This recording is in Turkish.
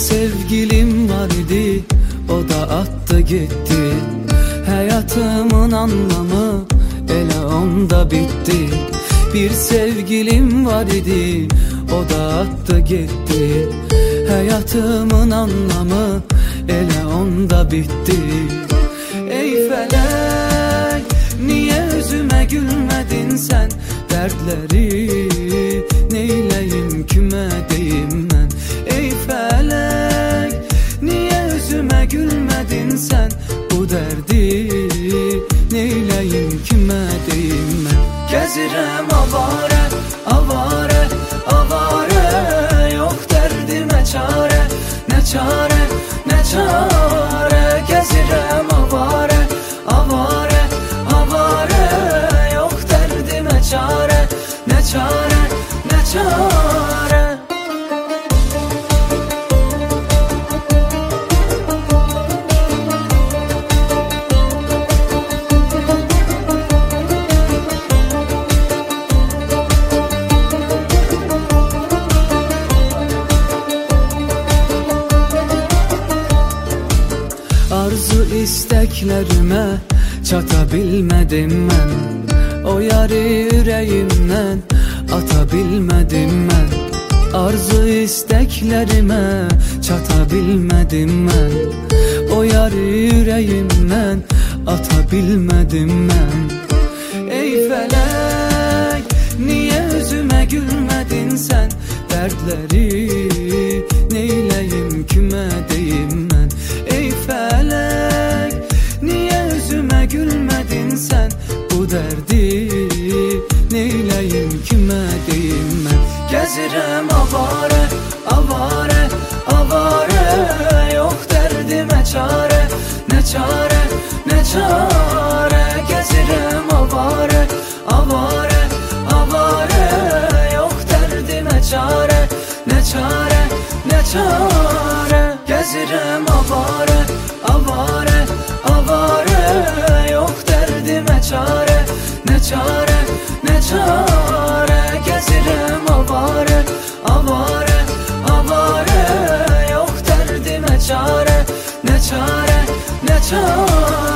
sevgilim vardı, o da attı gitti. Hayatımın anlamı elə onda bitti. Bir sevgilim vardı, o da attı gitti. Hayatımın anlamı elə onda bitti. Ey felek, niye yüzüme gülmedin sen? Dertleri neyleyim, kime deyim ben? Ey felek, niye yüzüme gülmedin sen? Bu derdi neyleyim, kime deyim ben? Gezirem avare, avare, avare. Yok derdime çare, ne çare, ne çare. Gezirem avare, avare, avare. Yok derdime çare, ne çare, ne çare. Arzu isteklerime çatabilmedim ben. O yarı yüreğimden atabilmedim ben. Arzu isteklerime çatabilmedim ben. O yarı yüreğimden atabilmedim ben. Ey felek, niye yüzüme gülmedin sen? Dertleri neyleyim, kime deyim ben? Ey felek, niye yüzüme gülmedin sen? Bu derdi neyleyim, kime deyim ben? Gezirem avare, avare, avare. Yok derdime çare, ne çare, ne çare. Gezirem avare, avare, avare. Yok derdime çare, ne çare, ne çare. Gezirem avare, avare, avare. Yok derdime çare, ne çare, ne çare. Gezirem avare, avare, avare. Yok derdime çare, ne çare, ne çare.